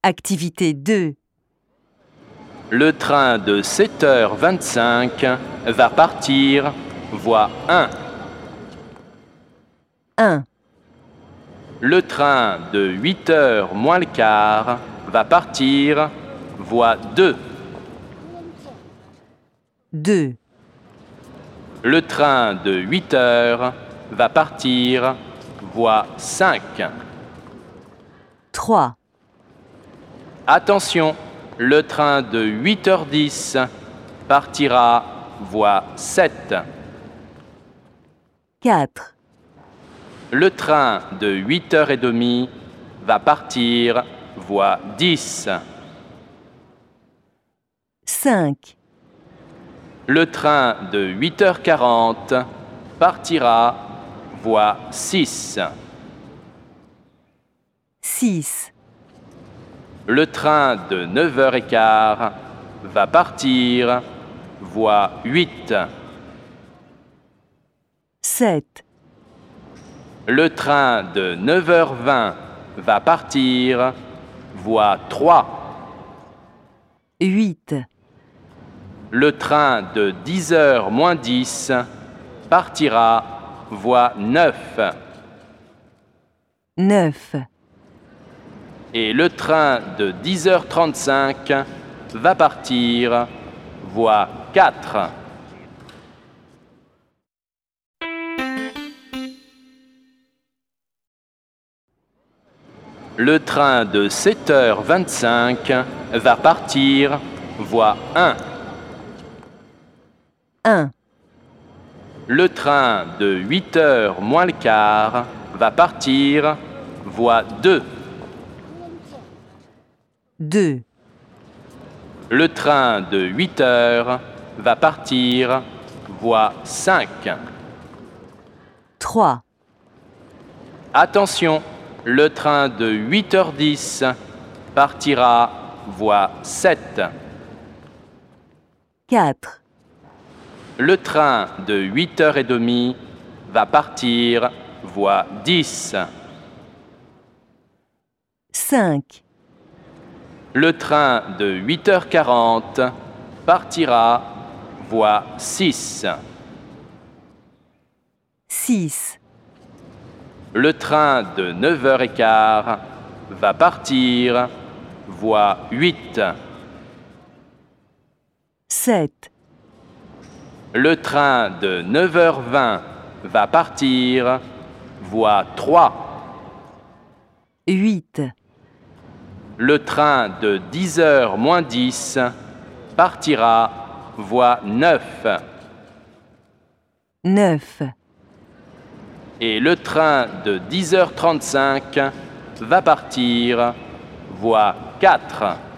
Activité 2. Le train de 7h25 va partir, voie 1. 1, Le train de 8h moins le quart va partir, voie 2. 2, Le train de 8h va partir, voie 5. 3, Attention, le train de 8h10 partira, voie 7. 4, Le train de 8h30 va partir, voie 10. 5, Le train de 8h40 partira, voie 6. 6, Le train de 9h15 va partir, voie 8. 7, Le train de 9h20 va partir, voie 3. 8, Le train de 10h moins 10 partira, voie 9. 9, Et le train de 10h35 va partir, voie 4. Le train de 7h25 va partir, voie 1. 1, Le train de 8h moins le quart va partir, voie 2. 2, Le train de 8h va partir, voie 5. 3, Attention, le train de 8h10 partira, voie 7. 4, Le train de 8h30 va partir, voie 10. 5, Le train de 8h40 partira, voie 6. 6, Le train de 9h15 va partir, voie 8. 7, Le train de 9h20 va partir, voie 3. 8, Le train de 10h moins 10 partira, voie 9. 9, Et le train de 10h35 va partir, voie 4.